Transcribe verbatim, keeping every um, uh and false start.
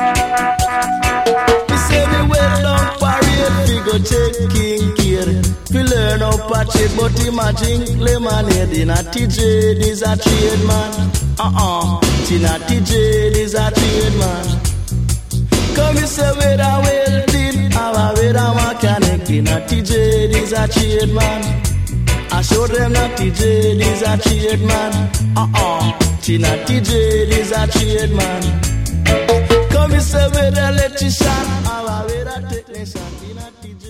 We say we went down parade, we go take King Care. We learn how patch it, but imagine lemonade in a T J, this a trade man. Uh-uh, Tina T J, this a trade man. Come we say with a welding, our with a mechanic in a T J, this a trade man. I show them that T J, this a trade man. Uh-uh, Tina T J, this a trade man. Come we say with a electrician, our with a technician in a T J.